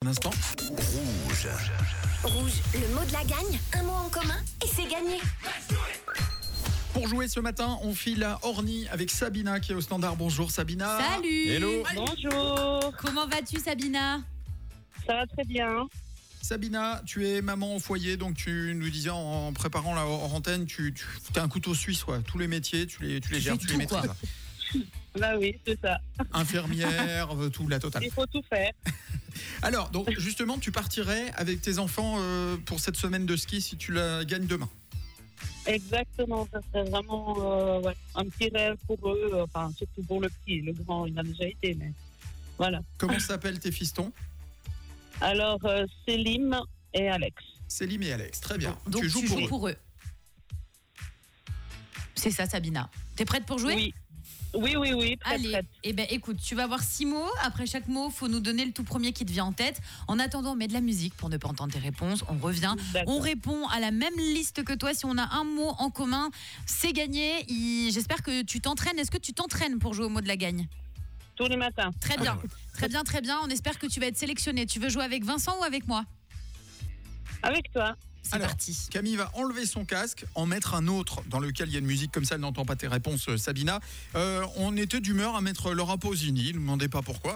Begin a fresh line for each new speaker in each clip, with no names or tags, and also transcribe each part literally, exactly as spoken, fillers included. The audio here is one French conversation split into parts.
instant.
Rouge.
Rouge, le mot de la gagne, un mot en commun et c'est gagné.
Pour jouer ce matin, on file à Orny avec Sabina qui est au standard. Bonjour Sabina.
Salut.
Hello.
Bonjour,
Comment vas-tu, Sabina?
ça va très bien.
Sabina, tu es maman au foyer, donc tu nous disais en préparant la hors antenne, tu, tu as un couteau suisse, quoi. Tous les métiers, tu les, tu les
Tu
gères,
fais
tu
tout,
les maîtrises.
quoi.
Bah oui, c'est ça.
Infirmière, tout, la totale.
Il faut tout faire.
Alors, donc justement, tu partirais avec tes enfants euh, pour cette semaine de ski si tu la gagnes demain.
Exactement, ça serait vraiment euh, ouais, un petit rêve pour eux, euh, enfin surtout pour le petit, le grand, il a déjà été, mais voilà.
Comment s'appellent tes fistons?
Alors, euh, Célim et Alex.
Célim et Alex, très bien.
Donc
tu joues pour eux.
pour eux. C'est ça, Sabina. T'es prête pour jouer?
Oui, oui, oui, oui, très
Allez,
prête.
eh ben écoute, tu vas avoir six mots. Après chaque mot, faut nous donner le tout premier qui te vient en tête. En attendant, on met de la musique pour ne pas entendre tes réponses. On revient.
D'accord.
On répond à la même liste que toi. Si on a un mot en commun, c'est gagné. Il- J'espère que tu t'entraînes. Est-ce que tu t'entraînes pour jouer au mot de la gagne?
Tous les matins.
Très bien, très bien, très bien. On espère que tu vas être sélectionné. Tu veux jouer avec Vincent ou avec moi?
Avec toi.
C'est
Alors,
parti.
Camille va enlever son casque, en mettre un autre dans lequel il y a une musique comme ça, elle n'entend pas tes réponses, euh, Sabina. Euh, on était d'humeur à mettre Laura Pausini, ne me demandez pas pourquoi.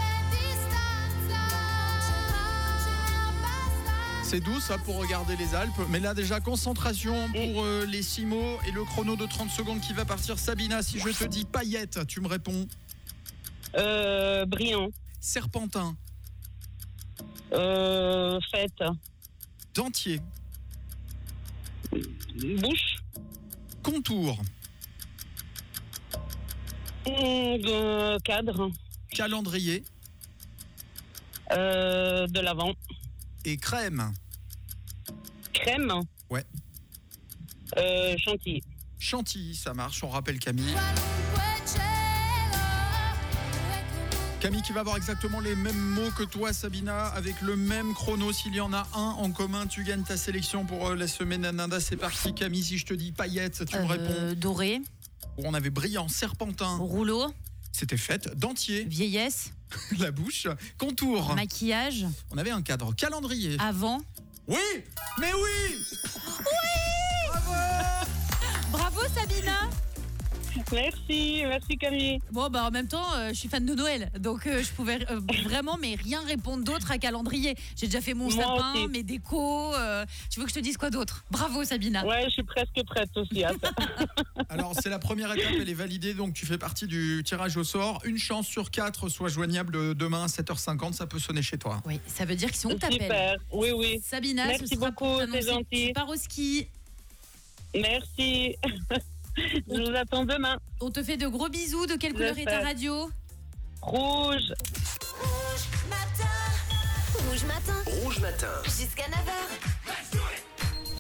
C'est doux ça pour regarder les Alpes, mais là déjà concentration pour euh, les six mots et le chrono de trente secondes qui va partir. Sabina, si je te dis paillette, tu me réponds
Euh, brillant.
serpentin,
Euh, fête.
dentier,
Bouche.
contour,
Euh, cadre.
calendrier
Euh, de l'avant.
et crème.
Crème.
Ouais.
Euh, chantilly.
Chantilly, ça marche, on rappelle Camille. Camille qui va avoir exactement les mêmes mots que toi, Sabina, avec le même chrono. S'il y en a un en commun, tu gagnes ta sélection pour euh, la semaine Ananda. C'est parti, Camille. Si je te dis paillette, tu me
Euh,
réponds.
doré,
On avait brillant, serpentin.
rouleau,
C'était fait. Dentier,
vieillesse,
la bouche. Contour.
maquillage,
On avait un cadre. Calendrier.
avant.
Oui, mais oui.
Bravo, Sabina.
Merci, merci Camille.
Bon, bah en même temps, euh, je suis fan de Noël, donc euh, je pouvais euh, vraiment, mais rien répondre d'autre à calendrier. J'ai déjà fait mon
Moi
sapin,
aussi.
mes décos. euh, tu veux que je te dise quoi d'autre? Bravo, Sabina.
Ouais, je suis presque prête aussi à ça.
Alors, c'est la première étape, elle est validée. Donc, tu fais partie du tirage au sort. Une chance sur quatre soit joignable demain à sept heures cinquante. Ça peut sonner chez toi.
Oui, ça veut dire que si on t'appelle.
Super, oui, oui.
Sabina,
Merci
ce sera pour
beaucoup,
t'annoncer
c'est
que
gentil.
tu pars au ski.
Merci. Je vous attends demain.
On te fait de gros bisous. De quelle couleur est ta
J'espère.
radio?
Rouge.
Rouge matin,
Rouge matin.
jusqu'à neuf heures.